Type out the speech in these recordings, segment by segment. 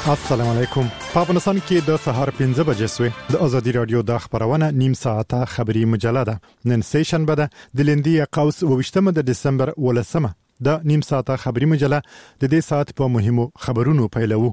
السلام علیکم. په افغانستان کې د سهار 5 بجې سوې د ازادي رادیو د خبرونه نیم ساعته خبری مجله ده. نن سه شنبه ده د لندي قوس 28 د دسمبر ولسمه. د نیم ساعته خبری مجله د دې ساعت په مهمو خبرونو پیلوو.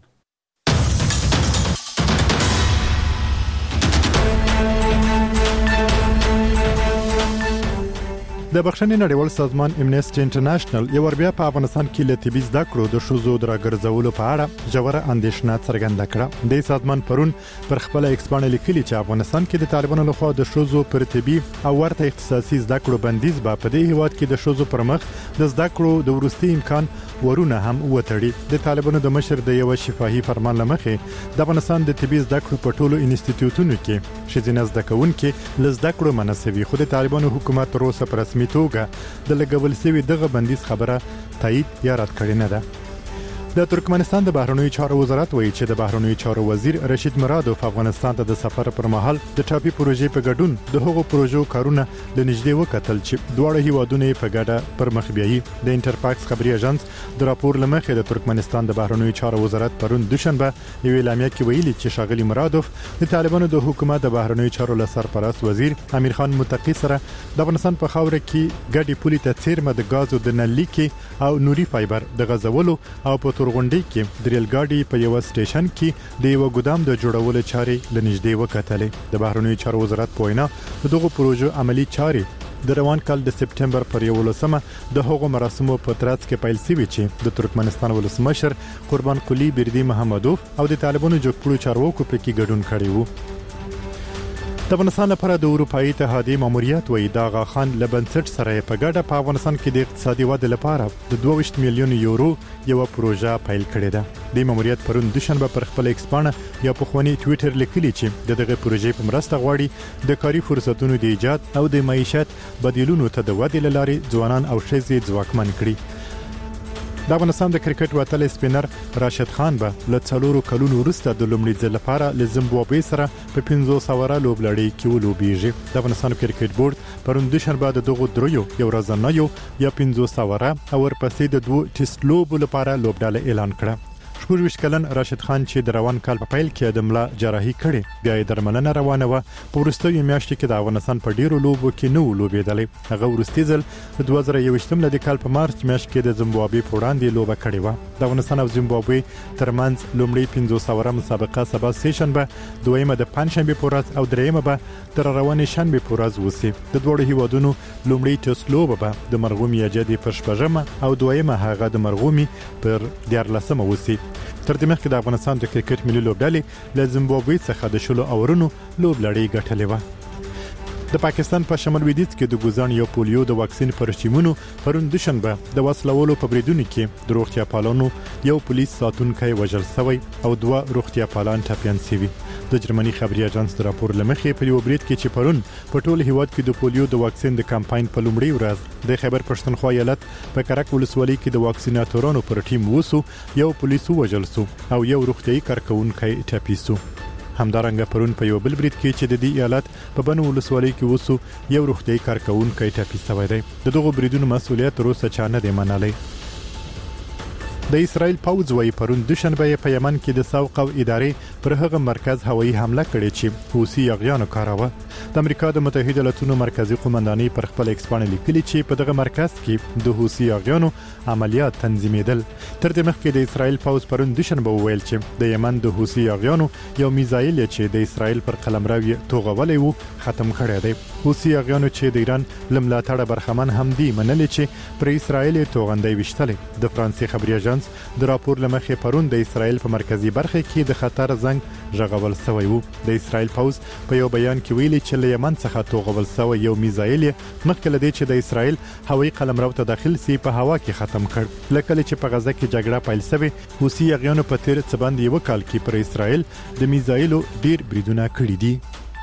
د بخښنې نړیوال سازمان امنیسټي انټرنیشنل یو ور بیا په افغانستان کې له طبي زده کړو د شوزو درګرځولو په اړه ژوره اندېښنه څرګنده کړه. د سازمان پرون پر خپل ایکسپان لیکلي چې افغانستان کې د طالبانو لخوا د شوزو پر طبي او ورته اختصاصي زده کړو بندیز په دې هیواد کې د شوزو پر مخ د زده کړو د ورستي امکان ورونه هم وټړي. د طالبانو د مشر د یو شفاهي فرمان لمخې د افغانستان د طبي زده کړو په ټولو انسټیټیوټونو کې شذینه زده کوونکې لزده کړو مناسبي خو د طالبانو حکومت تر اوسه پر رسمي توګه د لګول سوي دغه بندیز خبره تایید یا رد کړې نه ده. د ترکمنستان د بهرنیو چارو وزارت وایي چې د بهرنیو چارو وزیر رشید مرادوف افغانستان ته د سفر پر مهال د ټاپي پروژې په ګډون د هغو پروژو کارونه د نږدې وکتل چې دواړه هیوادونه په ګډه پر مخ بیایي. د انټرفاکس خبري اژانس د راپور لمخې د ترکمنستان د بهرنیو چارو وزارت پرون دوشنبه یو اعلامیه کې ویلي چې شاغلي مرادوف د طالبانو د حکومت د بهرنیو چارو لسرپرست وزیر امیر خان متقی سره د افغانستان په خاوره کې ګډي پولي ته څیرمه د غازو د نلیکي او نوري فایبر د غزولو او په تورغونډي کې د ریل ګاډي په یو سټیشن کې د یو ګودام د جوړولو چارې لنږدې وکتلې. د بهرنیو چارو وزارت پوینا دغه پروژو عملی چارې د روان کال د سپټمبر پر 11 د هغو مراسمو په ترڅ کې پیل شوي چې د ترکمنستان ولسمشر قربان قلی بردی محمدوف او د طالبانو جوړکړو چارواکو په کې ګډون کړی وو. د افغانستان لپاره د اروپאי اتحادیې ماموریت وایي دا غاخان لبنسټ سره په ګډه په افغانستان کې د اقتصادي ودې لپاره د 22 میلیون یورو یو پروژه پیل کړې ده. د ماموریت پرون دوشنبه پر خپل ایکسپانه یا په خواني ټوئیټر لیکلي چې دغه پروژې په مرسته غواړي د کاري فرصتونو د ایجاد او د معیشت بدیلونو ته د ودې لارې ځوانان او ښځې ځواکمن کړي. د افغانستان د کرکټ وتل سپینر راشد خان به له 4 کلونو وروسته د لومړي ځل لپاره له زیمبابوې سره په 500 لوبلړۍ کې ولوبېږي. د افغانستان کرکټ بورډ پرون دوشنبه د دغو دریو یو ورځنیو یا 500 او ورپسې د 2 ټیسټ لوبو لپاره لوبډله اعلان کړه. 24 کلن راشد خان چې د روان کال په پیل کې د ملا جراحي کړې بیا یې درملنه روانه و. په وروستیو میاشتو کې د افغانستان په ډیرو لوبو کې نو لوبېدلې. هغه وروستي ځل د 2021 د کال په مارچ میاشت کې د زیمبابوې په وړاندې لوبه کړې و. د افغانستان او زیمبابوې ترمنځ لومړی 500 مسابقه سبا سه شنبه، دویمه د پنځشنبه په ورځ او دریمه به تر روانې شنبه په ورځ وسی. د دوه هیوادونو لومړی ټیسټ لوبه به د مرغومي اجدي پر شپږمه او دویمه هغه د مرغومي پر 14مه وسی. تر دې مخکې د افغانستان د کرکټ ملي لوبډلې له زیمبابوې څخه د شلو اورونو لوبلړۍ ګټلې و. د پاکستان په شمال لویدیځ کې د ګوزان یو پولیو د واکسین پر چیمونو پرون دوشنبه د وسلوالو په بریدونو کې د روغتیا پالانو یو پولیس ساتونکی وژل شوی او 2 روغتیا پالان ټپيان شوي. د جرمني خبري اژانس د راپور لمخې په یو برید کې چې پرون په ټول هیواد کې د پولیو د واکسین د کمپاین په لومړي ورځ د خیبر پښتونخوا ایالت په کرک ولسوالۍ کې د واکسیناتورانو پر ټیم وسو یو پولیس وژل شو او یو روغتيایي کارکونکي ټپي شو. همدارنګه پرون په یو بل برید کې چې د دې ایالت په بنو ولسوالۍ کې وسو یو روغتيایي کارکونکي ټپي شوی دی. د دغه بریدونو مسؤلیت تر اوسه چا نه دی منلی. د اسرائیل پوځ وايي پرون دوشنبه په یمن کې د سوق او ادارې پر هغه مرکز هوایي حمله کړې چې حوثي یغیانو کاراوه. د امریکا د متحده ایالاتونو مرکزی قومندانۍ پر خپل ایکسپان لیکلي چې په دغه مرکز کې د حوثي یغیانو عملیات تنظیمېدل. تر دې مخکې د اسرائیل پوځ پرون دوشنبه وویل چې د یمن د حوثي یغیانو یو میزایل چې د اسرائیل پر قلمرو توغولې وو ختم کړی دی. حوثي یغیانو چې د ایران لملاتړ برخمن هم دی منلې چې پر اسرائیل توغندۍ وشتلې. د فرانسې خبري اژانس د راپور لمخې پرون د اسرائیل په مرکزی برخه کې د خطر زنګ ژغول شوی وو. د اسرائیل پوځ په یو بیان کې ویلي چې له یمن څخه توغول شوی یو میزایل مخکې لدی چې د اسرائیل هوایي قلمرو ته داخل سی په هوا کې ختم کړ. لکه چې په غزه کې جګړه پیل شوه حوثي یغیانو په تیر څه باندې یو کال کې پر اسرائیل د میزایلو ډیر بریدونه کړی دي.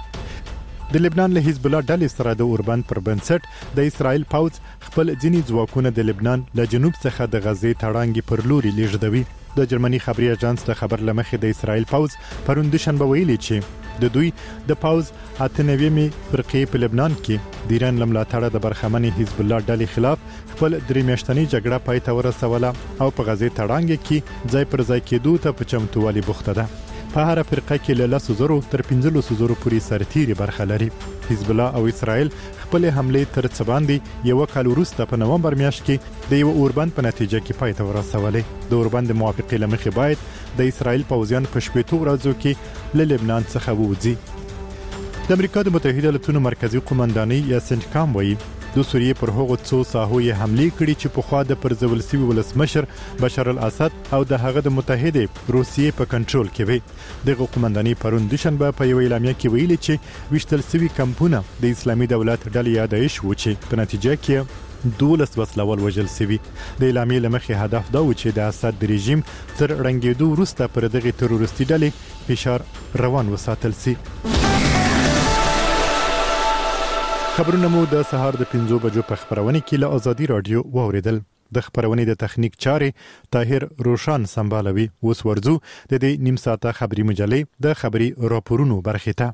د لبنان له حزب الله ډلې سره د اوربند پر بنسټ د اسرائیل پوځ خپل ځینی ځواکونه د لبنان له جنوب څخه د غزې تړانګي پر لوري لیږدوي. د جرمني خبري اژانس د خبر لمخې د اسرائیل پوز پرون دوشنبه ویلي چې د دوی د پوز 98مې فرقې په لبنان کې د ایران لملاتړه د برخمنې حزب الله ډلې خلاف خپل درې میاشتنی جګړه پای ته ورسوله او په غزې تړانګ کې ځای پر ځای کېدو ته په چمتووالي بوخته ده. په هر فرقه کې له 100 تر 1500 پورې سرتيري برخه لري. حزب الله او اسرائیل خپل حمله تر څ باندې یو کال وروسته په نومبر میاشت کې د یو اوربند په نتیجه کې پای ته ورسولې. د اوربند موافقه لمخې باید د اسرائیل پوځیان په شپږ ورځو کې له لبنان څخه ووځي. د امریکا د متحده ایالاتونو مرکزی قومندانۍ یا سنټکام وایي د سوریې پر هغو څو ساحو یې حمله کړې چې په خوا د پرځول سوي ولسمشر بشار الاسد او د هغه د متحده روسیې په کنټرول کې وي. دغه قومندانۍ پرون دوشنبه په یو اعلامیه کې ویلي چې وشتل سوي کمپونه د اسلامي دولت ډلې یادایش و چې په نتیجه کې 12 وسلوال وژل سوي. د اعلامیې لمخې هدف دا و چې د اسد د رژیم تر رنګېدو وروسته پر دغه تروریستي ډلې فشار روان وساتل سي. خبرونه مو د سهار د 5 بجو په خبرونه کې له ازادي رادیو واوریدل. د خبرونه د تخنیک چارې طاهر روشان سمبالوي. اوس ورځو د دې نیم ساعته خبري مجلې د خبري راپورونو برخه ته.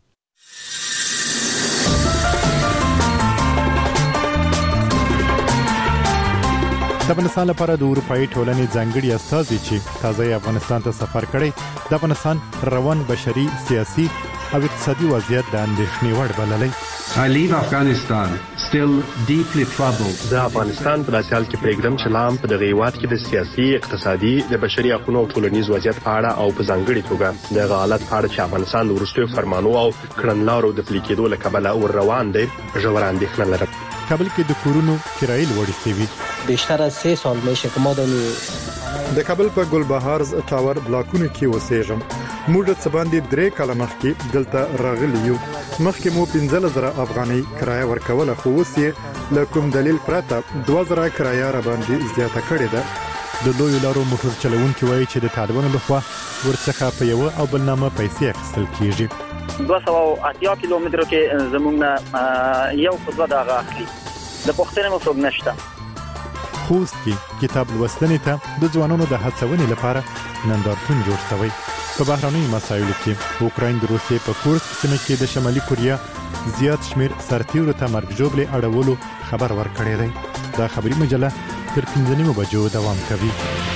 د افغانستان لپاره د اروپאי ټولنې ځانګړي استازي چې تازه افغانستان ته سفر کړي د افغانستان روان بشري سیاسي او اقتصادي وضعیت د اندېښنې وړ بللي. I leave Afghanistan still deeply troubled. د افغانستان په داسې حال کې پریږدم چې لام په دغه هیواد کې د سیاسي، اقتصادي، د بشري حقوقو او ټولنیز وضعیت په اړه او په ځانګړي توګه د حالت په اړه چې افغانستان د وروستیو فرمانو او کړنلارو د پلي کېدو له کبله ور روان دی ژوره اندېښنه لرم. کابل کې د کورونو کرایې لوړې شوي. بیشتر از 3 سال میشه که ما د کابل په ګلبهار ټاور بلاکونو کې اوسېږم. موږ څه باندې 3 کاله مخکې دلته راغلي یو. مخکې مو 15000 افغانۍ کرایه ورکوله خو اوس یې له کوم دلیل پرته 2000 کرایه را باندې زیاته کړې ده. د لوی لارو موټر چلوونکي وایي چې د طالبانو لخوا ورڅخه په یو او بل نامه پیسې اخیستل کیږي. 280 کیلومترو کې زموږ یو خطبه دا اخلي. د پښتنې مو څوک نشته. خوست کې کتاب لوستنې ته د ځوانانو د هڅونې لپاره نندارتون جوړ شوی. په بهرنیو مسایلو کې اوکراین د روسیې په کورسک سیمه کې د شمالي کوریا زیات شمیر سرتیرو ته مرګ ژوبلې اړولو خبر ورکړی دی. دا خبري مجله تر 15 بجو دوام کوي.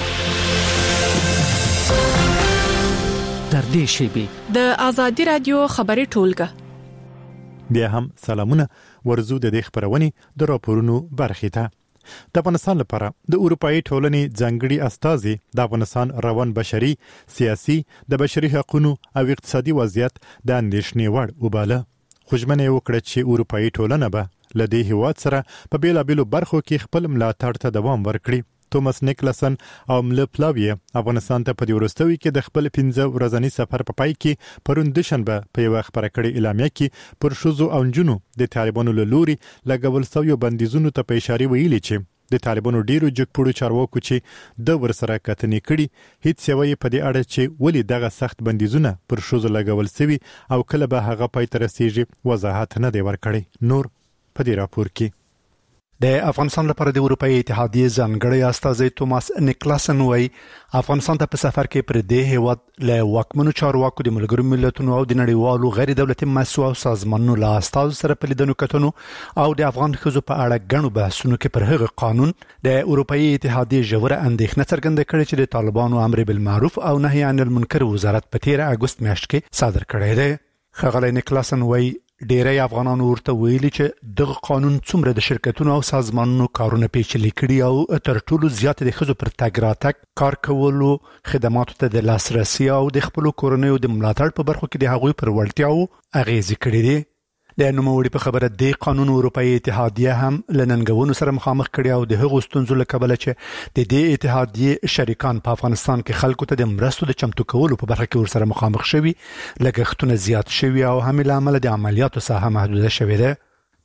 در دې شیبې د ازادي رادیو خبري ټولګه. بیا هم سلامونه ورزو د دې خبرونې د راپورونو برخې ته. د افغانستان لپاره د اروپאי ټولنې ځانګړي استازي د افغانستان روان بشري سیاسي د بشري حقوقو او اقتصادي وضعیت د اندېښنې وړ وباله. خوشمنه وکړه چې اروپאי ټولنه به لدې هیواد سره په بیلابېلو برخو کې خپل ملاتړ ته دوام ورکړي. توماس نیکلسن او ملپلاوی افغانستان ته په دې ورستوي کې د خپل 15 ورځنی سفر په پای کې پرون دوشنبه په یو خبره کړې اعلامیه کې پر شوزو او جنونو د طالبانو له لوري لګول شوی بندیزونو ته په اشاره ویلي چې د طالبانو ډیرو جګپوړو چارواکو چې د ورسره کتنې کړي هیڅ یوې په دې اړه چې ولې دغه سخت بندیزونه پر شوزو لګول شوی او کله به هغه پای ته رسیږي وضاحت نه دی ورکړی. نور په دې راپور کې د افغانستان لپاره د اروپאי اتحادیې ځانګړی استازی توماس نیکلسن وایي افغانستان ته په سفر کې پر دې هیواد له واکمنو چارواکو د ملګرو ملتونو او د نړیوالو غیر دولتي مؤسسو او سازمانونو له استازو سره په لیدنو کتنو او د افغان ښځو په اړه غنو بحثونو کې پر هغه قانون د اروپאי اتحادیې ژوره اندېښنه څرګنده کړې چې د طالبانو امر بالمعروف او نهي عن المنکر وزارت په 13 اگست میاشت کې صادر کړی دی. ښاغلی نیکلسن وایي ډیری افغانانو ورته ویلي چې دغه قانون څومره د شرکتونو او سازمانونو کارونه پیچلي کړي او تر ټولو زیات د ښځو پر تګ راتګ کار کولو خدماتو ته د لاسرسي او د خپلو کورنیو د ملاتړ په برخو کې د هغوی پر وړتیاو اغیزې کړي دي. د نوموړي په خبره د قانون اروپאי اتحادیه هم لننګونو سره مخامخ کړي او د هغو ستونزو له کبله چې د دې اتحادیې شریکان په افغانستان کې خلکو ته د مرستو د چمتو کولو په برخه کې ورسره مخامخ شوي لګښتونه زیات شوي او هم له امله د عملیاتو ساحه محدوده شوې ده.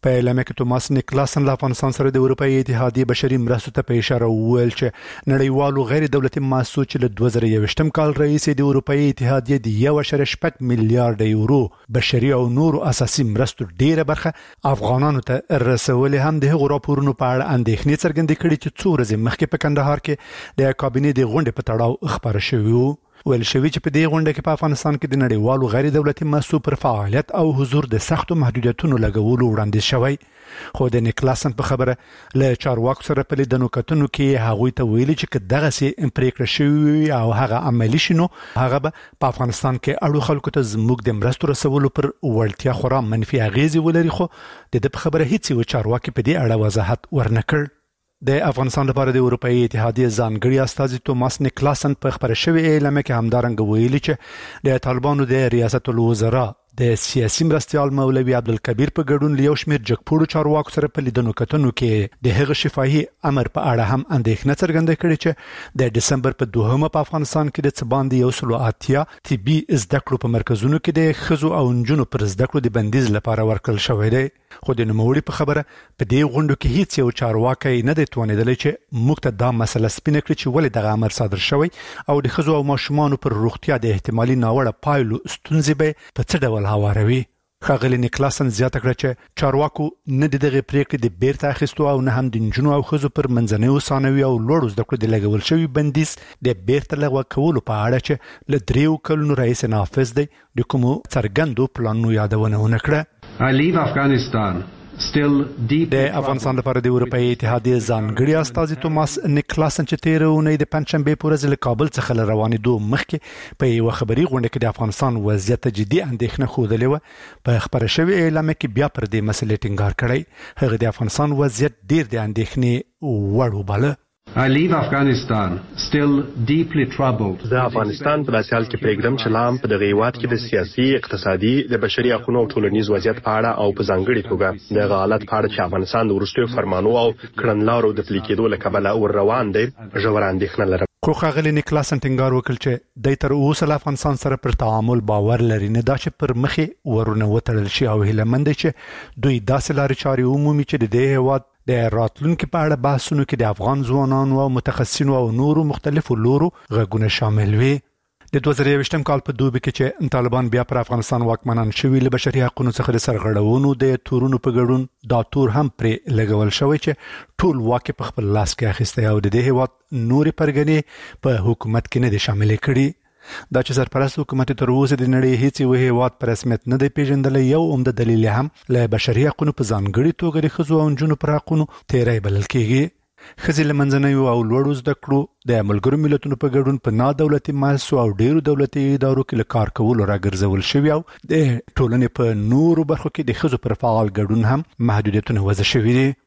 په اعلامیه کې توماس نیکلاسن له افغانستان سره د اروپאי اتحادیې بشري مرستو ته په اشاره وویل چې نړیوالو غیر دولتي مؤسسو چې له 2021م کال رئیس د اروپאי اتحادیې د 1.8 میلیارډ یورو بشري او نور اساسي مرستو ډیره برخه افغانانو ته رسولې هم د هغو راپورونو په اړه اندېښنې څرګندې کړې چې څو ورځې مخکې په کندهار کې د کابینې د غونډې په تړاو خبره شوې وو. ویل شوی چې په دې غونډه کې په افغانستان کې د نړیوالو غیر دولتي مؤسسو پر فعالیت او حضور د سختو محدودیتونو لګولو وړاندیز شوی. خو د نیکلاسن په خبره له چارواکو سره په لیدنو کتنو کې هغوی ته ویلي چې دغه سي پریکړه شوی او هغه عملی شنو هغه په افغانستان کې اړو خلکو ته زموږ د مرستو رسولو پر وړتیا خورا منفي اغیزې ولري. خو د خبره هیڅ یو چارواکي په دې اړه وضاحت ورنکړ. د افغانستان لپاره د اروپאי اتحادیې ځانګړي استازي توماس نیکلاسن په خبره شوی اعلامیه کې همدارنګه ویلي چې د طالبانو د ریاست الوزرا د سیاسي مرستيال مولوي عبدالکبیر په ګډون لیو شمیر جګپوړو چارواکو سره په لیدنو کتنو کې د هغه شفاهي امر په اړه هم اندېښنه څرګنده کړې چې د دسمبر په 2مه په افغانستان کې د څباندې 180 طبي زده کړو په مرکزونو کې د خزو او نجونو پر زده کړو د بندیز لپاره ورکړل شوی دی. خو د نوموړي په خبره په دې غونډو کې هیڅ یو چارواکي نه دی توانیدلی چې موږ ته دا مسله سپینه کړي چې ولې دغه امر صادر شوی او د خزو او ماشومانو پر روغتیا د احتمالي ناوړه پایلو ستونزې به په څه ډول هواروي. ښاغلي نیکلاسن زیاته کړه چې چارواکو نه د دغه پریکړې د بیرته اخیستو او نه هم د نجونو او ښځو پر منځنیو ثانوي او لوړو زده کړو د لګول شوي بندیز د بیرته لغوه کولو په اړه چې له 3 کلونو رئیس نافذ دی د کومو څرګندو پلانونو یادونه ونه کړه. I leave Afghanistan still deep. د افغانستان لپاره د اروپאי اتحادیې ځانګړي استازي توماس نیکلاسن چې تیر اونۍ د پنځشنبه په ورځ له کابل څخه روانېدو مخکې په یو خبري غونډه کې د افغانستان وضعیت جدي اندېښنه خوده لیوه په خبره شوی اعلامیه کې بیا پر دې مسلې ټینګار کړی. هغه د افغانستان وضعیت ډیر د اندېښنې وړ وباله. I leave Afghanistan still deeply troubled. د افغانستان په داسې حال کې پریږدم چې لام په دغه هیواد کې د سیاسي، اقتصادي، د بشري حقوقو او ټولنیز وضعیت په اړه او په ځانګړي توګه د حالت په اړه چې افغانستان د وروستیو فرمانو او کړنلارو د پلي کېدو له کبله ور روان دی ژوره اندېښنه لرم. خو ښاغلي نیکلاسن ټینګار وکړ چې د تر اوسه له افغانستان سره پر تعامل باور لري نه دا چې پر مخې ورونه وتړل شي او هیلمند چې دوی داسې لارې چارې عمومي چې د دې هیواد د راتلونکو په اړه بحثونو کې د افغان ځوانانو او متخصصینو او نورو مختلفو لورو غږونه شامل وي. د 2021م کال په دوبي کې چې طالبان بیا پر افغانستان واکمنان شوي له بشري حقوقو څخه د سرغړونو د تورونو په ګډون دا تور هم پرې لګول شوی چې ټول واکه په خپل لاس کې اخیسته او د دې هیواد نوري پرګنې په حکومت کې نه دي شامل کړي. دا چې سرپرست حکومت تر اوسه د نړۍ هیڅ یو هیواد پر رسمیت نه دی پیژندل یو عمده دلیل هم له بشري حقوقو په ځانګړي توګه د خزو او نجونو پر حقوقو تیرای بلل کېږي. خزي لمنځنیو او لوړو زده کړو د ملګرو ملتونو په ګډون په نا دولتي مؤسسو او ډیرو دولتي ادارو کې کار کول راګرځول شوی او د ټولنې په نورو برخو کې د خزو پر فعال ګډون هم محدودیتونه وضع شوی دي.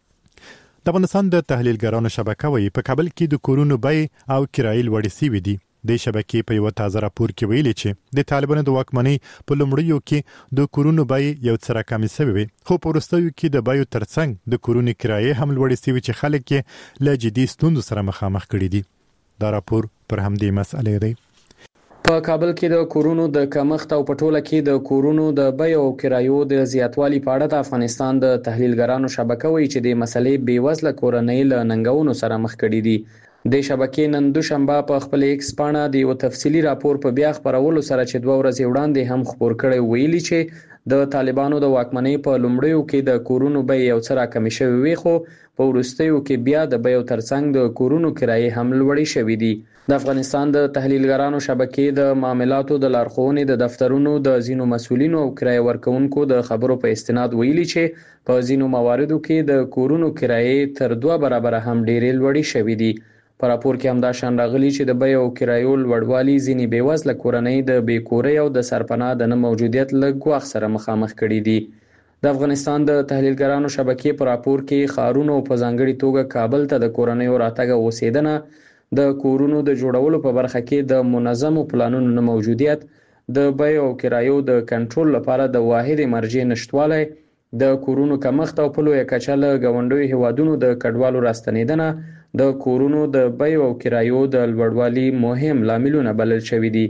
د افغانستان د تحلیلګرانو شبکه وایي په کابل کې د کورونو بای او کرایي لوړې سوي دي. د شبکې په یو تازه راپور کې ویلي چې د طالبانو د واکمنۍ په لومړیو کې د کورونو بای یو څه راکمې شوی خو په وروستیو کې د بایو ترڅنګ د کورونو کرایي هم لوړې شوي چې خلک یې له جدي ستونزو سره مخامخ کړي دي. دا راپور پر همدې مسئلې دی. په کابل کې د کورونو د کمښت او په ټوله کې د کورونو د بیو او کرایو د زیاتوالي په اړه د افغانستان د تحلیلګرانو شبکه وایي چې د مسلې بیوزله کورنۍ له ننګونو سره مخ کړي دي. د شبکې نن دوشنبه په خپل ایکس پاڼه د یو تفصیلی راپور په بیا خبرولو سره چې 2 ورځې وړاندې هم خبر کړی ویلي چې د طالبانو د واکمنۍ په لومړیو کې د کورونو بای یو څه راکمې شوی وي خو په وروستیو کې بیا د بیو ترڅنګ د کورونو کرایي هم لوړې شوې دي. د افغانستان د تحلیلګرانو شبکې د معاملاتو د لارښوونې د دفترونو د ځینو مسؤلینو او کرایه ورکوونکو د خبرو په استناد ویلي چې په ځینو مواردو کې د کورونو کرایي تر 2 برابر هم ډېرې لوړې شوې دي. په راپور کې هم دا شان راغلي چې د بیو او کرایو لوړوالي ځینې بیوزله کورنۍ د بیکورۍ او د سرپناه د نه موجودیت له ګواښ سره مخامخ کړي دي. د افغانستان د تحلیلګرانو شبکې په راپور کې ښارونو په ځانګړي توګه کابل ته د کورنیو راتګ اوسېدنه د کورونو د جوړولو په برخه کې د منظمو پلانونو نه موجودیت د بیو او کرایو د کنټرول لپاره د واحد مرجع نشټوالی د کورونو کمښت او په لویه کچه له ګاونډیو هیوادونو د کډوالو راستنېدنه د کورونو د بیو او کرایو د لوړوالي مهم لاملونه بلل شوي دي.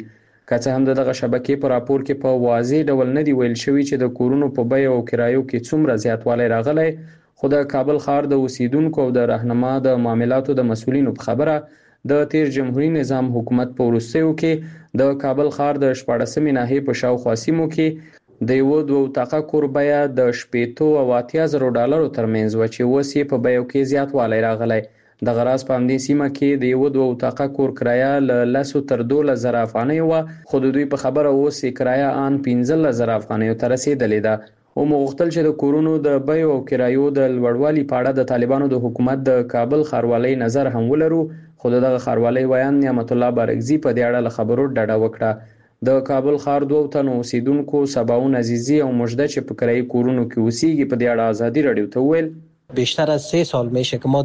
که څه هم دغه شبکې په راپور کې په واضح ډول نه دی ویل شوی چې د کورونو په بیه او کرایو کې څومره زیاتوالی راغلی، خو د کابل ښار د اوسیدونکو او د راهنما د معاملاتو د مسؤلینو په خبره د تیر جمهوریت نظام حکومت په وروستیو کې د کابل ښار د 14مې ناحیې په شاوخوا سیمو کې د یو دوه اتاقه کور بیه د 80 او 80,000 ډالرو ترمنځ و چې اوس یې په بیو کې زیاتوالی راغلی. د غراس په همدې سیمه کې د یو دوه اتاقه کور کرایه له 10 تر 12,000 افغانۍ و، خو د دوی په خبره اوس یې کرایه ان 15,000 افغانۍ ته رسیدلې ده. او مغختل چې د کورونو د بیو او کرایو د لوړوالي په اړه د طالبانو د حکومت د کابل ښاروالۍ نظر هم ولرو، خو دغه ښاروالۍ ویان نعمت الله بارګزي په دې اړه له خبرو ډډه وکړه. د کابل ښار 2 تنو اوسیدونکو سباون عزیزی او مجده چې په کرایي کورونو کې اوسېږي په دې اړه ازادي رادیو ته وویل بیشتر از 3 سال میشه که ما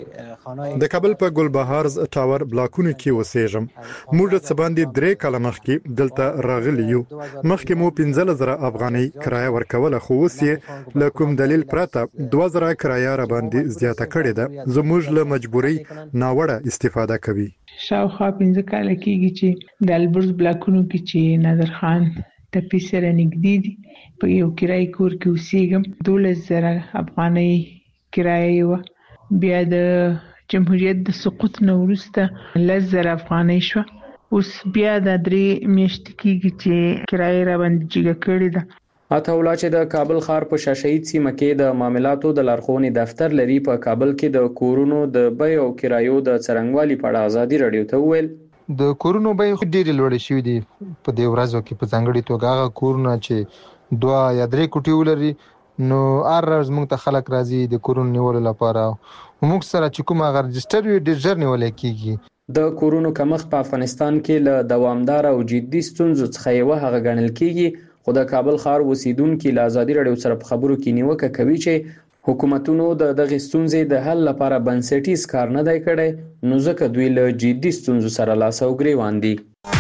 د کابل په ګلبهار ټاور بلاکونو کې اوسېږم. موږ څه باندې 3 کاله مخکې دلته راغلي یو. مخکې مو 15,000 افغانۍ کرایه ورکوله، خو اوس یې له کوم دلیل پرته 2,000 کرایه را باندې زیاته کړې ده. زموږ له مجبورۍ ناوړه استفاده کوي. شاوخوا 15 کاله کېږي چې د البرز بلاکونو کې چې نادر خان ټپي سره نږدې دي په یو کرایي کور کې اوسېږم. 12,000 افغانۍ کرایه و. بیا د جمهوریت د سقوط نه وروسته 10,000 افغانۍ شو. اوس بیا د 3 میاشتې کېږي چې کرایه را باندې جګه کړې ده. عطاالله چې د کابل ښار په شاشهید سیمه کې د معاملاتو د لارښوونې دفتر لري، په کابل کې د کورونو د بیو او کرایو د څرنګوالي په اړه ازادي رادیو ته وویل د کورونو بیې ډېرې لوړې شوې دي په دې ورځو کې، په ځانګړي توګه هغه کورونه چې 2 یا 3 کوټې ولري نو هر ورځ موږ ته خلک راځي د کورونو نیولو لپاره. موږ سره چې کوم هغه رجسټر وي ډېر ژر نیول کېږي. د کورونو کمښت په افغانستان کې له دوامدار او جدي ستونزو څخه یو هغه ګڼل کېږي، خو د کابل ښار اوسیدونکو له ازادي رادیو سره په خبرو کې نیوکه کوي چې حکومتونو د دغه ستونزې د حل لپاره بنسټیز کار نه دی کړی، نو ځکه دوی له جدي ستونزو سره لاس او ګریوان دي.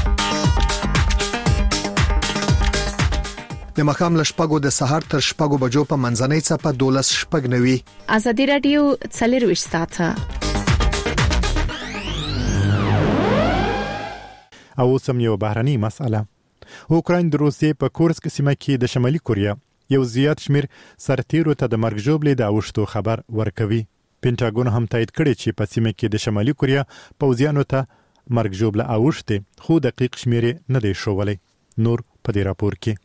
د مخام له شپږو د سهار تر شپږو بجو په منځنۍ څپه 12:09. ازادي رادیو 24 ساعته. او سم یو بهرني مسأله. اوکراین د روسیې په کورسک سیمه کې د شمالي کوریا یو زیات شمیر سرتیرو ته د مرګ ژوبلې د اوښتو خبر ورکوي. پینټاګون هم تایید کړی چې په سیمه کې د شمالي کوریا پوځیانو ته مرګ ژوبله اوښتې، خو دقیق شمیر نه دی ښوولی. نور په دې راپور کې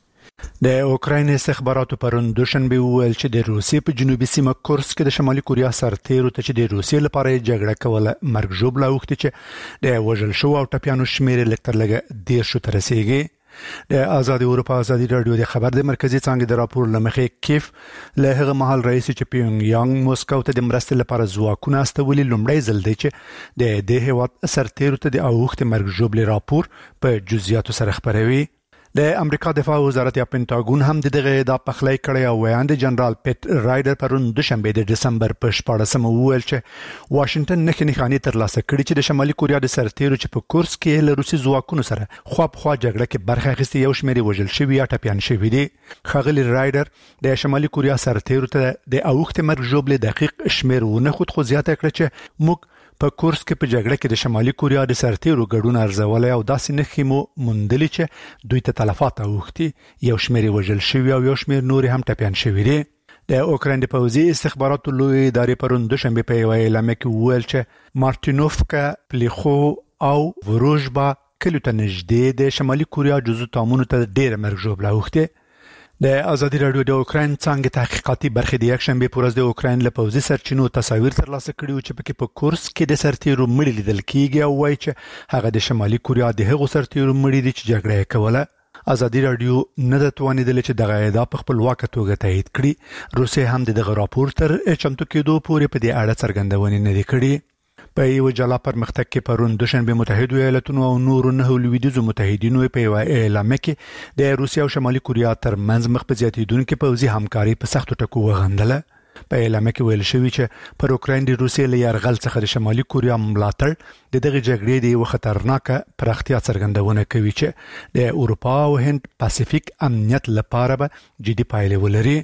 د اوکراین استخباراتو پرون دوشنبه وویل چې د روسیې په جنوبي سیمه کورسک کې د شمالي کوریا سرتیرو ته چې د روسیې لپاره جګړه کوله مرګ ژوبله اوښتې چې د وژل شو او ټپیانو شمیر لږ لږه 10 ته رسیږي. د آزاد اروپا ازادي رادیو د خبر د مرکزی څنګه د راپور لمخې کیف له هغه محل رئیس چې پیونګ یانګ موسکو ته د مرستې لپاره ځواکونه استولي لومړی ځل دی چې د هیواد سرتیرو ته د اوښتې مرګ ژوبلې راپور په جزئیاتو سره خبروي. د امریکا دفاع وزارت یا پینټاګون هم دغه ادعا پخلی کړی او ویاند جنرال پیټ رایډر پرون دوشنبه د دسمبر په 14 وویل چې واشنگټن نښانې ترلاسه کړې چې د شمالي کوریا د سرتیرو چې په کورس کې له روسي ځواکونو سره خواپخوا جګړه کې برخه اخیستې یو شمېر وژل شوي یا ټپیان شوي دي. ښاغلي رایډر د شمالي کوریا سرتیرو ته د اوښتې مرګ ژوبلې دقیق شمېر ونه خود خو زیاته کړه چې موږ په کورس کې په جګړه کې د شمالي کوریا د سرتیرو ګډون ارزولای او داسې نښې مو موندلې چې دوی ته تلفات اوښتي، یو شمېر وژل شوي او یو شمېر نور هم ټپیان شوي دي. د اوکراین د پوځي استخباراتو لوی ادارې پرون دوشنبه په یو اعلامیه کې وویل چې مارټینوفکا، پلیخو او وروژبا کلیو ته نږدې د شمالي کوریا جزو تامونو ته ډېره مرګ ژوبله اوښتې. د آزادي رادیو د اوکراین څنګه تحقیقاتي برخې د یک شنبه پر ورځ د اوکراین له پوځي سرچینو تصاویر ترلاسه کړي چې پکې په کورس کې د سرتیرو مړي لیدل کیږي او وایي چې هغه د شمالي کوریا د هغو سرتیرو مړي دي چې جګړه یې کوله. آزادي رادیو نه د توانیدل چې دغه ادعا په خپلواکه توګه تایید کړي. روسیه هم دغه راپور تر چمتو کېدو پورې په دې اړه څرګندونې نه دي کړې. په یو جلا پرمختګ کې پرون دوشنبه متحده ایالاتونو او نورو نه لویدیځو متحدینو په یو اعلامیه کې د روسیې او شمالي کوریا ترمنځ مخ په زیاتېدونکو پوځي همکاري په سختو ټکو وغندله. په اعلامیه کې ویل شوی چې پر اوکراین د روسیې له یرغل څخه د شمالي کوریا ملاتړ د دغه جګړې د یو خطرناکه پراختیا څرګندونه کوي چې د اروپا او هند پاسفیک امنیت لپاره به جدي پایلې ولري.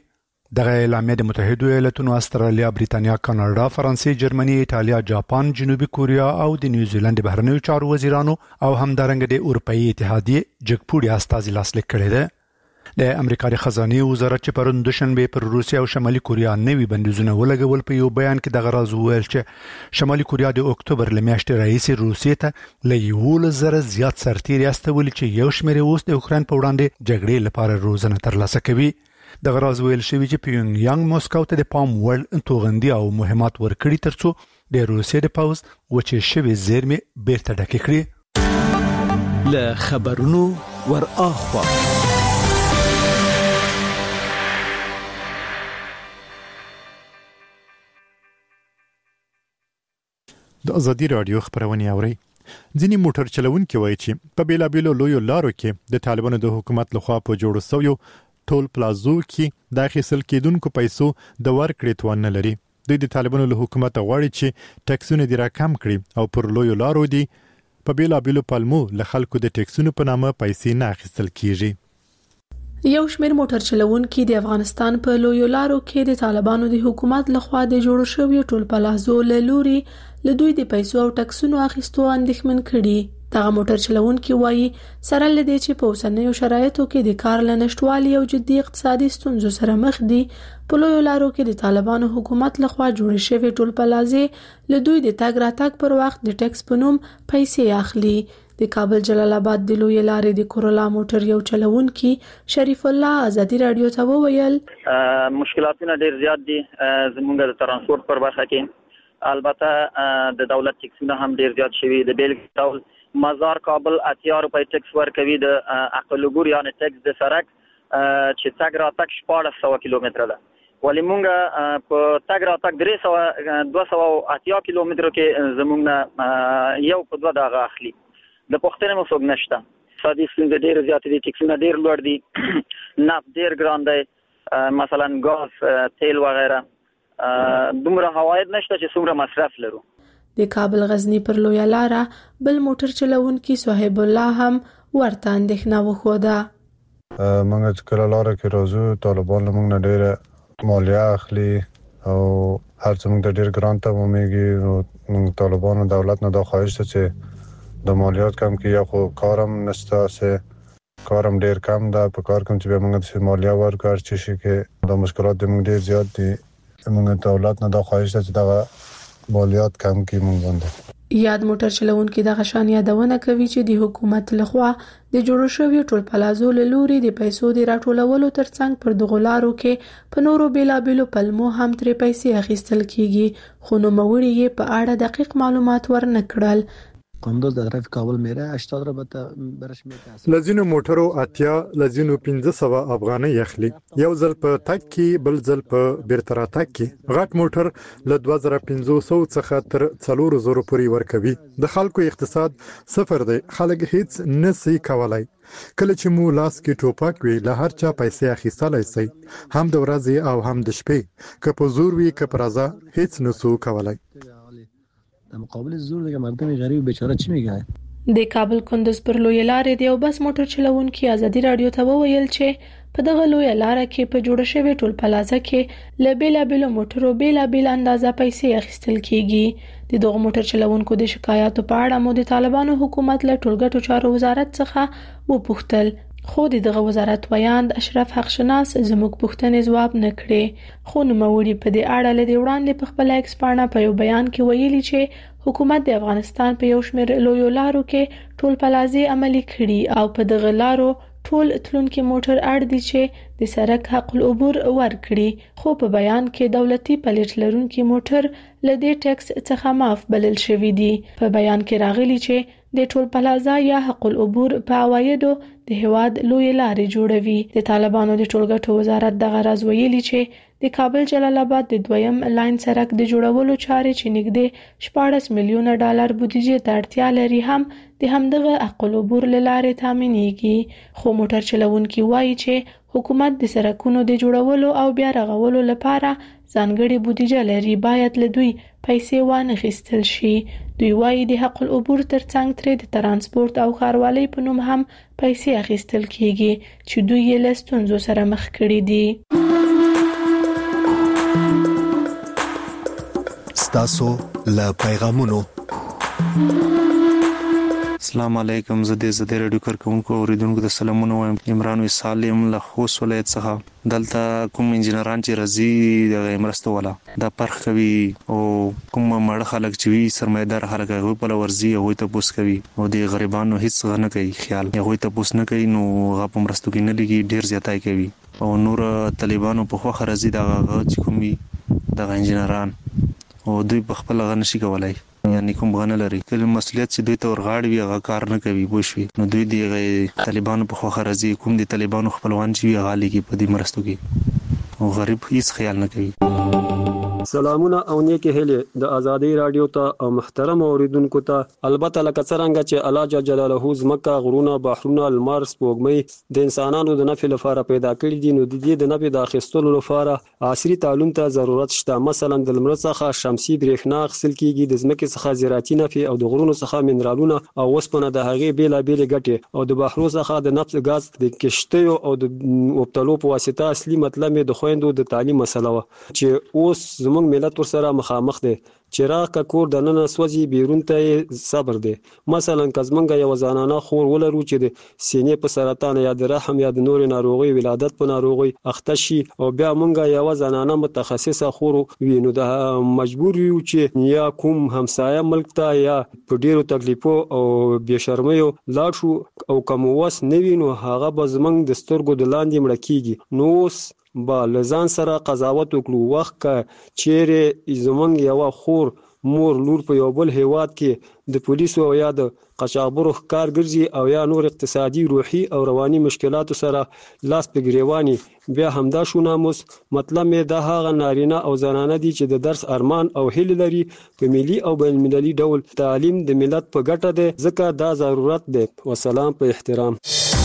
دغه اعلامیه د متحده ایالاتونو، استرالیا، بریتانیا، کاناډا، فرانسې، جرمني، ایتالیا، جاپان، جنوبي کوریا او د نیوزیلند بهرنیو چارو وزیرانو او همدارنګه د اروپאי اتحادیه جګپوړي استازي لاسلیک کړي دي. د امریکا د خزانه وزارت چې پرون دوشنبه پر روسیا او شمالي کوریا نوي بندیزونه ولګول په یو بیان کې د غراز ویل چې شمالي کوریا د اکتوبر لمیاشتې رئیس روسیې ته له 11,000 زیات سرتیري استول چې یو شمېر اوس د اوکرين په وړاندې جګړې لپاره روزنه ترلاسه کوي. د غراز ویل شوی چې پیونګ یانګ موسکو ته د پام وړ توغندي او مهمات ورکړي ترڅو د روسیې د پوز وچې شوی زیرمې بیرته ډکې کړي. له خبرونو ور اخوا د ازادي رادیو خبرونه اوري. ځینی موټر چلوونکي وایي چې په بیلابیلو لویو لارو کې د طالبانو د حکومت لخوا په جوړ شویو ټول پلازو کې د اخیستل کېدونکو پیسو د ورکړې توان نه لري. د طالبانو له حکومت غواړي چې ټکسونه دی راکم کړي او پر لویو لارو دی په بیلابیلو پلمو له خلکو د ټکسونو په نامه پیسې نه اخیستل کیږي. یو شمېر موټر چلوونکي د افغانستان په لویو لارو کې د طالبانو د حکومت لخوا د جوړ شویو ټول پلازو له لوري له دوی د پیسو او ټکسونو اخیستو اندېښمن کړي. دغه موټر چلوونکي وایي سره لدې چې په اوسنیو شرایطو کې د کار لنشټوالي او جدي اقتصادي ستونزو سره مخ دي، په لویو لارو کې د طالبانو حکومت لخوا جوړ شوی ټول پلازې له دوی د تګ راتګ پر وخت د ټکس په نوم پیسې اخلي. د کابل جلال آباد د لوی لارې د کورولا موټر یو چلوونکي شریف الله ازادي رادیو ته وویل مشکلاتونه ډیر زیات دي زموږ د ترانسپورت پر برخه کې. البته د دولت ټکسونه هم ډیر زیات شوي. د بیل ډول مزار کابل 80 روپۍ ټکس ورکوي د عقل عبور یعنی ټکس د سرک چې تګ راتګ 1400 کیلومتره ده، ولی مونږ په تګ راتګ 280 کیلومترو کې زموږ یو په 2 دغه اخلي. د پښتنې مسوګ نشته. اقتصادي ستونزې ډېر زیات دي، ټکسونه ډېر لوړ دي، نفت ډېر ګران دی، مثلا غاز، تیل وغیرہ. دومره عواید نشته چې څومره مصرف لرو. د کابل غزنی پر لوی لاره بل موټر چلوونکي صاحب الله هم ورته اندېښنه وښوده. موږ چې کله لاره کې راځو طالبان موږ نه ډېر مالیه اخلي او هر څه موږ ډېر ګران تمامېږي. موږ طالبانو دولت نه دا خواهش ته چې د مالیات کم کې یا خو کارم نشته، سه کارم ډیر کم ده، په کار کوم چې به موږ د مالیه ورکړ چې کې د مشکلات د موږ ډیر زیات دي. موږ دولت نه دا خواهش ده چې دا مالیات کم کې موږ باندې. یاد موټر چلوونکي د غشان یادونه کوي چې د حکومت لخوا د جوړ شوی ټول پلازو له لوري د پیسو د راټولولو ترڅنګ پر دغلارو کې په نورو بیلابیلو پلمو هم ترې پیسې اخیستل کیږي، خو نوموړي یې په اړه دقیق معلومات ورنکړل. کندوز در طرف کابل میره 80 ربط برش میته. لزینو موټرو 80 لزینو 1500 افغانۍ اخلي. یو ځل په تک کې بل ځل په بیرته راتګ کې. غټ موټر له 2500 څخه تر 4000 پورې ورکوي. د خلکو اقتصاد صفر دی، خلک هیڅ نسي کولای. کله چې مو لاس کې ټوپک وي له هر چا پیسې اخیستلای شي، هم د ورځې او هم د شپې. که په زور وي که په رضا هیڅ نسو کولای. مقابل زور دغه مردم غریب بیچاره چی میگه؟ د کابل کندوز پر لوی لارې د یو بس موټر چلوونکي ازادي رادیو ته وویل چې په دغه لوی لار کې په جوړ شوی ټول پلازه کې ل بیلابیلو موټرو بیلابیل اندازه پیسې اخیستل کیږي. د دغه موټر چلوونکو د شکایاتو په اړه مو د طالبانو حکومت له ټولګټو چارو وزارت څخه وپوښتل، خو دغه وزارت ویاند اشرف حقشناس زموږ پوښتنې ځواب نه کړې. خو نوموړي په دې اړه لدی وړاندې په خپل ایکس پاڼه په یو بیان کې ویلي چې حکومت د افغانستان په یو شمېر لویو لارو کې ټول پلازې عملي کړي او په دغه لارو ټول تلونکي موټر اړ دي چې د سرک حق العبور ورکړي، خو په بیان کې دولتي پلیټ لرونکي موټر لدی ټکس څخه معاف بلل شوی دي. په بیان کې راغلي چې د ټول پلازا یا حق العبور په عوایدو د هواد لوی لارې جوړوي. د طالبانو د ټولګټو وزارت د غرض ویلي چې د کابل جلال آباد د دویم لاین سرک د جوړولو چارې چې نږدې 14 میلیونه ډالر بودیجه ته اړتیا لري هم د همدغه حق العبور لارې تامینېږي. خو موټر چلوونکي وایي چې حکومت د سرکونو د جوړولو او بیا رغولو لپاره ځانګړي بودیجه لري، باید له دوی پیسې وانخیستل شي. دوی وایي د حق العبور ترڅنګ ترې د ترانسپورت او ښاروالۍ په نوم هم پیسې اخیستل کیږي چې دوی یې له ستونزو سره مخ کړي دي. تاسو له پیغامونو. السلام علیکم. زه رادیو کارکونکو اوریدونکو د سلامونه وایم. عمران سالم له خوست ولایت څخه. دلته کوم انجنیران چې راځي د مرسته والا دا پرخ کوي او کوم مړ خلک چې وي سرمایدار خلک هغه په ورزي او ته پوس کوي او د غریبانو هیڅ نه کوي خیال هغه ته پوس نه کوي نو هغه په مرستو کې نه لګي ډیر زیاتای کوي او نور طالبانو په خو خرزي دا چې کوم وي د انجنیران او دوی په خپل غنشي کولای یعنی کوم غنه لري کله مسؤلیت چې دوی ته ورغاړي وي هغه کار نه کوي بوشوي نو دوی دی طالبانو په خو خرزي کوم دي طالبانو خپلوان چې غالي کې په دې مرستو کې او غریب هیڅ خیال نه کوي. سلامونه او نیکی هیله د ازادي رادیو ته او محترم اوریدونکو ته البته لکه څنګه چې الله جل جلاله زمکه غرونه بحرونه المار سپوږمۍ د انسانانو د نفع لپاره پیدا کړی دي نو د دې د نفع د اخیستلو لپاره عصري تعلیم ته ضرورت شته. مثلا د لمر څخه شمسي برېښنا اخیستل کیږي د زمکه څخه زراعتي نفع او د غرونو څخه منرالونه او وسپنه د هغې بیلابېل ګټې او د بحرو څخه د نفت غاز د کشتیو او د اوبتلو په واسطه اصلي مطلب د خويندو د تعلیم مسله و چې اوس زموږ ملت ورسره مخامخ دي چې راکه کور د نن سوځي بیرون ته صبر دي. مثلا کزمنګ یو زنانه خور ولرو چې د سینې په سرطان یا د رحم یا د نور ناروغي ولادت په ناروغي اخته شي او بیا مونږه یو زنانه متخصصه خور وینو د مجبور یو چې یا کوم همسایه ملک ته یا په ډیرو تکلیفو او بې شرمیو لاړ شو او کوم وس نوینو هغه به زمنګ د سترګو د لاندې مړ کیږي. نو با لزان سره قضاوت وکړو وخت کا چیرې زمونږ یو خور مور لور په یو بل هیواد کې د پولیسو او یا د قاچاقبرو ښکار ګرځي او یا نور اقتصادي روحي او رواني مشکلاتو سره لاس په ګریواني بیا همدا شو ناموس مطلب مې د هغه نارینه او زنانه دي چې د درس ارمان او هیله لري په ملي او بین المللي ډول تعلیم د ملت په ګټه ده ځکه دا ضرورت ده. والسلام په احترام.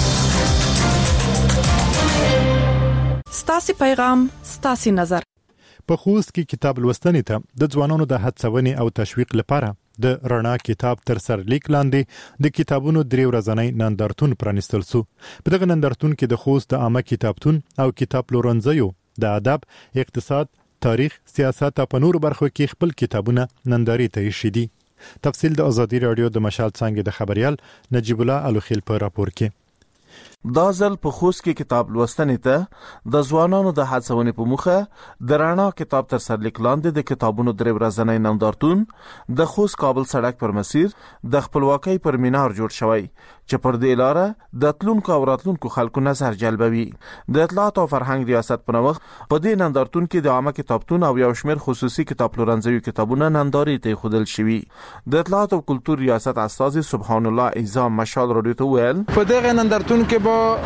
ستاسي پیغام ستاسي نظر. په خوست کې کتاب لوستنې ته د ځوانانو د هڅونې او تشویق لپاره د رڼا کتاب تر سرلیک لاندې د کتابونو درې ورځنی نندارتون پرانیستل شو. په دغه نندارتون کې د خوست د عامه کتابتون او کتاب پلورنځیو د ادب، اقتصاد، تاریخ، سیاست او نور برخو کې خپل کتابونه ننداري ته ایښي دي. تفصیل د ازادي رادیو د مشال څنګه د خبريال نجیب الله الوخیل په راپور کې. دا ځل په خوست کې کتاب لوستنې ته د ځوانانو د هڅونې په موخه د رڼا کتاب تر سرلیک لاندې د کتابونو درې ورځنی نندارتون د خوست کابل سړک پر مسیر د خپلواکۍ پر مینار جوړ شوی چې پر دې لاره د تلونکو او راتلونکو خلکو نظر جلبوي. د اطلاعات او فرهنګ ریاست په نوښت په دې نندارتون کې د عامه کتابتون او یو شمېر خصوصي کتاب پلورنځیو کتابونه ننداري ته خودل شوي. د اطلاعات او کلتور ریاست استاذ سبحان الله اعظم مشال رادیو ته ویل په دغه نندارتون کې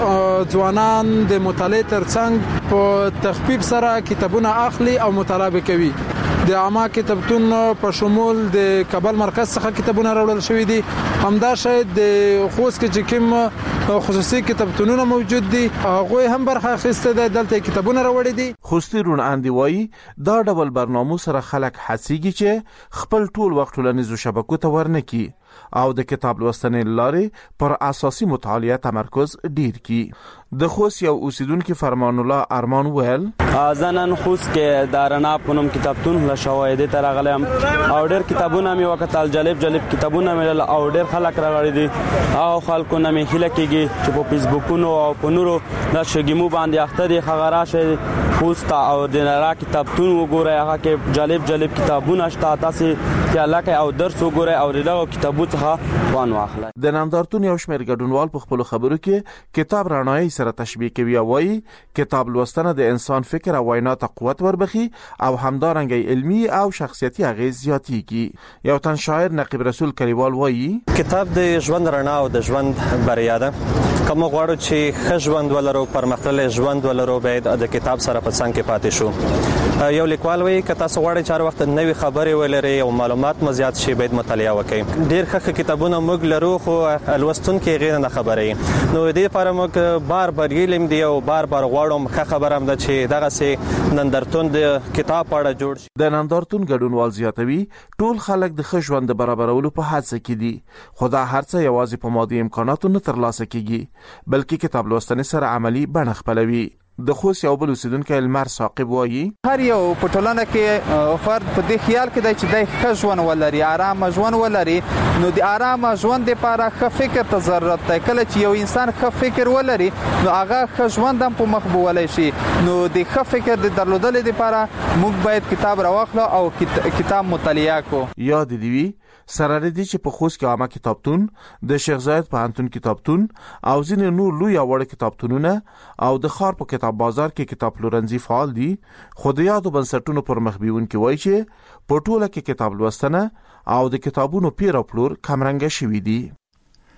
ځوانان د مطالعې ترڅنګ په تخفیف سره کتابونه اخلي او مطالعه کوي. د عامه کتابتون په شمول د کابل مرکز څخه کتابونه راوړل شوې دي. همدا شاید د خوست کې چې کوم خصوصي کتابتونونه موجود دي هغه هم برخه اخیسته ده دلته کتابونه راوړي دي. خوستي رون اندي وای دا ډول برنامه سره خلک حسيږي چې خپل ټول وخت ټولنیزو شبکو ته ورنکي او د کتاب لوستنې لارې پر اساسي مطالعه تمرکز ډیر کی. د خوست یو اوسیدونکو فرمان الله ارمان ویل ځنن خوست کې د رڼا پونم کتابتون له شواهد ته راغلم او ډېر کتابونه مې وکتل جالب کتابونه مې او ډېر خلک راغلي دي او خلکو نه مې هله کېږي چې په فیسبوکونو او په نورو د شګیمو باندې اخته دي خبره شي خوست او د رڼا کتابتون وګورئ هغه کې جالب کتابونه شته تاسو چې علاقه او درس وګورئ او دغه کتابو څخه وان واخلئ. د نندارتون یو شمېر ګډونوال په خپل خبرو کې کتاب رڼایي سره تشبیه کوي او وايي کتاب لوستنه د انسان فکر او وینا ته قوت وربخي او همدارنګ علمي او شخصیتي اغیز زیاتېږي. یو تن شاعر نقیب رسول کلیوال وايي کتاب د ژوند رڼا او د ژوند بریا ده. کوم غواړو چې ښه ژوند ولرو پرمختللی ژوند ولرو باید د کتاب سره په څنګ کې پاتې شو. یو لیکوال وایي که تاسو غواړئ چې هر وخت نوې خبرې ولرئ او معلومات مو زیات شي باید مطالعه وکړئ. ډېر ښه کتابونه موږ لرو خو لوستونکي غیر نه خبرې نو دې لپاره موږ بار یلم دی او بار غواړم ښه خبره هم ده چې دغه سي نندارتون د کتاب اړه جوړ شي. د نندارتون ګډونوال زیاتوي ټول خلک د ښه ژوند برابرولو په هڅه کې دي خو دا هرڅه یوازې په مادي امکاناتو نه ترلاسه کیږي بلکې کتاب لوستنې سره عملی بڼه خپلوي. د خوست یو بل اوسیدونکو المر ثاقب وایي هر یو په ټولنه کې فرد په دې خیال کې دی چې د ښه ژوند ولري، آرام ژوند ولري، نو د آرام ژوند لپاره ښه فکر ته ضرورت دی. کله چې یو انسان ښه فکر ولري نو هغه ښه ژوند هم په مخ بولای شي. نو د ښه فکر د درلودل لپاره موږ باید کتاب راوخلو او کتاب مطالعه کو. یاد دی سره لري چې په خوست کې عامه کتابتون، د شیخ زاید پوهنتون کتابتون او ځینې نور لوی او وړ کتابتونونه او د ښار په کتاب بازار کې کتاب پلورنځي فعال دي. خو د یادو بنسټونو پر مخ بیونکي وایي چې په ټوله کې کتاب لوستنه او د کتابونو پیر او پلور کمرنګه شوي دي.